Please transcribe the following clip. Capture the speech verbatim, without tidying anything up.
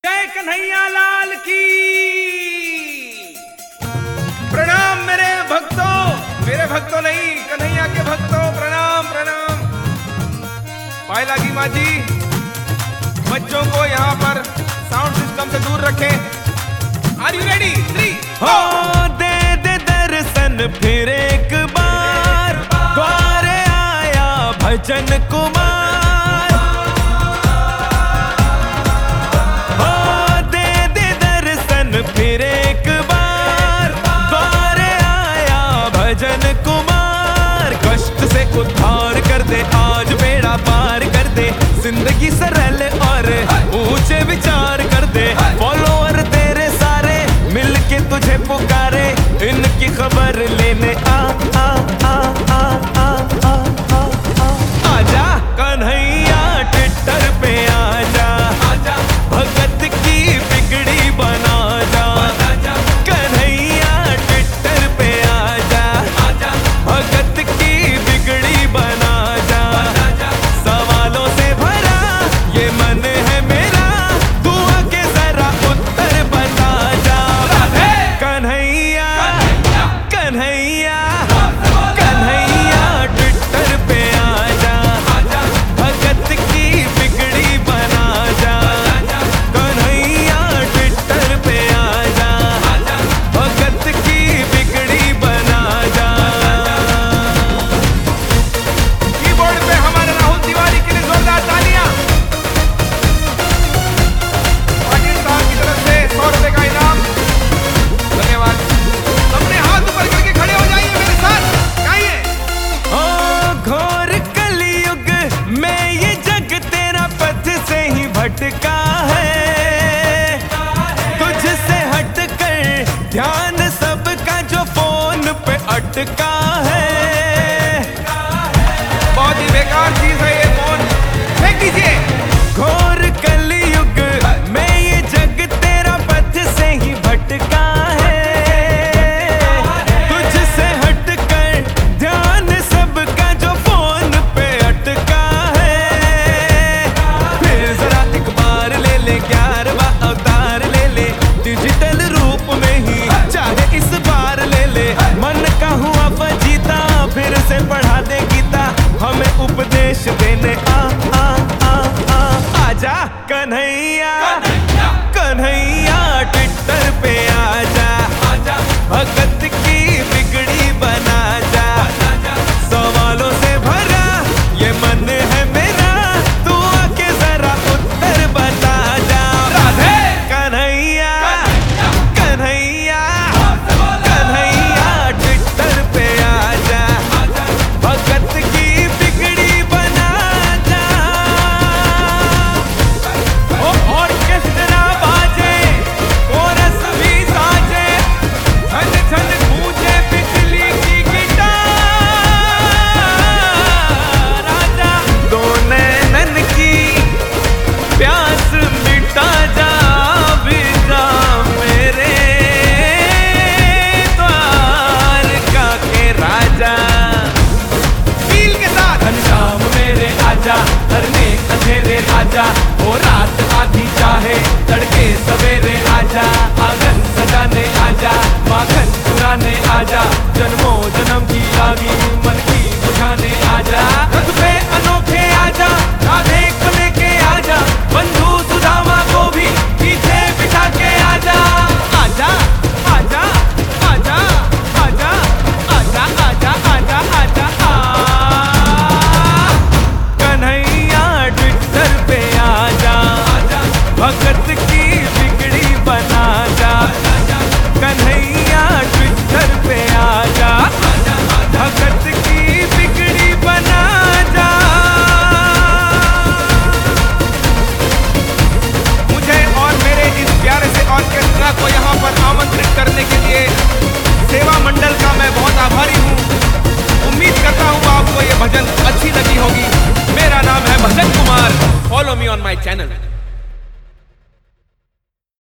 जय कन्हैया लाल की। प्रणाम मेरे भक्तों, मेरे भक्तों नहीं कन्हैया के भक्तों, प्रणाम प्रणाम। पाए लागी माँ जी, बच्चों को यहाँ पर साउंड सिस्टम से दूर रखें। Are you ready? थ्री हो दे दे दर्शन फिर एक बार, द्वारे आया भजन कुमार। फिर एक बार द्वारे आया भजन कुमार। कष्ट से उद्धार कर दे, आज बेड़ा पार कर दे, जिंदगी सरल और ऊंचे विचार कर दे। फॉलोअर तेरे सारे मिलके तुझे पुकारे, इनकी खबर लेने आ आ आ आ आ आ आ आ आजा कन्हैया ट्विटर पे आजा, आजा भगत की बिगड़ी बना। भटका है तुझसे हटकर, ध्यान सबका जो फोन पे अटका है। बहुत ही बेकार चीज है ये फोन, फेंक दीजिए। घोर कलयुग में ये जग तेरा पथ से ही भटका है, तुझसे हटकर ध्यान सबका जो फोन पे अटका है। फिर जरा ग्यारहवां अवतार ले ले, डिजिटल रूप में ही चाहे इस बार ले ले। मन का हुआ फजीता फिर से पढ़ा दे गीता, हमें उपदेश देने आ आ आ आ आजा कन्हैया, कन्हैया ट्विटर पे आजा, आजा भगत की बिगड़ी बना जा। सवालों से भरा ये मन है मेरा, तू आके जरा उत्तर बता। आजा ओ रात आधी चाहे तड़के सवेरे आजा, आंगन सजाने आजा, माखन चुराने आजा, जन्मों जन्म की आगी मन की बुझाने आजा। रथ पे अनोखे आजा, राधे को लेके आजा, बंधु सुदामा को भी पीछे बिठा के आजा। आजा आजा आजा आजा आजा आजा आजा आजा आ कन्हैया ट्विटर पे आजा, भगत की बिगड़ी बना जा। कन्हैया ट्विटर पे आजा, भगत की बिगड़ी बना जा। मुझे और मेरे इस प्यारे से ऑर्केस्ट्रा को यहाँ पर आमंत्रित करने के लिए सेवा मंडल का मैं बहुत आभारी हूँ। उम्मीद करता हूँ आपको ये भजन अच्छी लगी होगी। मेरा नाम है Bhajan Kumar, follow me on my channel.